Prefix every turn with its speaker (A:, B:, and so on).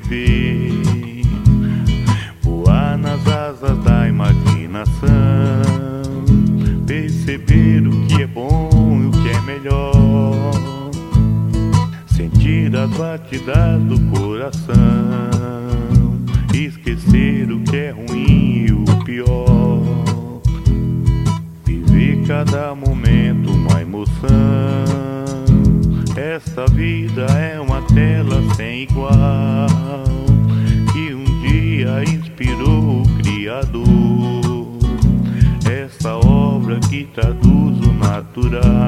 A: viver, voar nas asas da imaginação, perceber o que é bom e o que é melhor, sentir as batidas do coração, esquecer o que é ruim e o pior, viver cada momento uma emoção. Esta vida é uma tela sem igual, que um dia inspirou o Criador. Essa obra que traduz o natural